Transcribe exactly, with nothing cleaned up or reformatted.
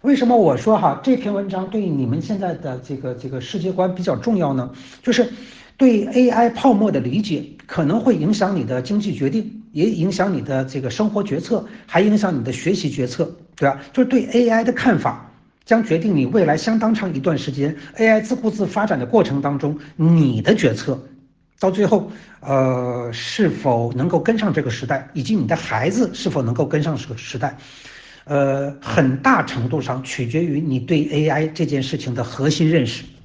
为什么我说哈这篇文章对你们现在的这个这个世界观比较重要呢？就是对 A I 泡沫的理解可能会影响你的经济决定，也影响你的这个生活决策，还影响你的学习决策，对吧？就是对 A I 的看法将决定你未来相当长一段时间 A I 自顾自发展的过程当中你的决策。到最后，呃，是否能够跟上这个时代，以及你的孩子是否能够跟上这个时代，呃，很大程度上取决于你对 A I 这件事情的核心认识。